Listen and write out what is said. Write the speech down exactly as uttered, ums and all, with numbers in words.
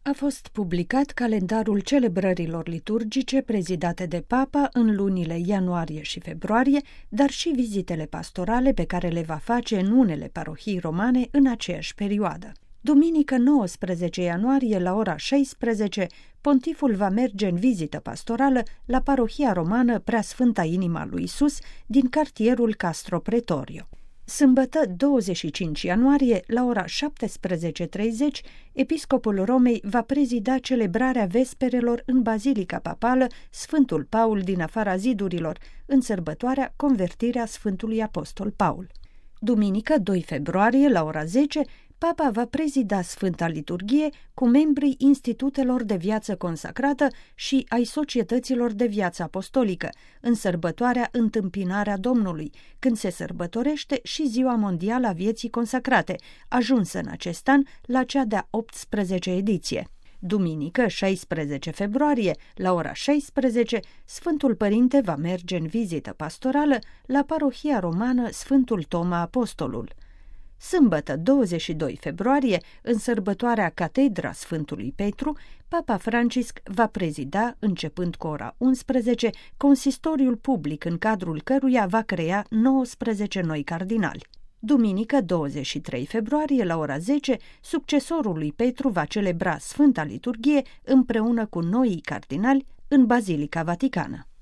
A fost publicat calendarul celebrărilor liturgice prezidate de Papa în lunile ianuarie și februarie, dar și vizitele pastorale pe care le va face în unele parohii romane în aceeași perioadă. Duminică nouăsprezece ianuarie la ora șaisprezece, pontiful va merge în vizită pastorală la parohia romană Preasfânta Inima lui Isus din cartierul Castro Pretorio. Sâmbătă douăzeci și cinci ianuarie, la ora șaptesprezece treizeci, episcopul Romei va prezida celebrarea vesperelor în Bazilica Papală Sfântul Paul din afara zidurilor, în sărbătoarea Convertirea Sfântului Apostol Paul. Duminică doi februarie, la ora zece, Papa va prezida Sfânta Liturghie cu membrii institutelor de viață consacrată și ai societăților de viață apostolică, în sărbătoarea Întâmpinarea Domnului, când se sărbătorește și Ziua Mondială a Vieții Consacrate, ajunsă în acest an la cea de-a optsprezecea ediție. Duminică, șaisprezece februarie, la ora șaisprezece, Sfântul Părinte va merge în vizită pastorală la parohia romană Sfântul Toma Apostolul. Sâmbătă, douăzeci și doi februarie, în sărbătoarea Catedra Sfântului Petru, Papa Francisc va prezida, începând cu ora unsprezece, consistoriul public în cadrul căruia va crea nouăsprezece noi cardinali. Duminică, douăzeci și trei februarie, la ora zece, succesorul lui Petru va celebra Sfânta Liturghie împreună cu noii cardinali în Bazilica Vaticană.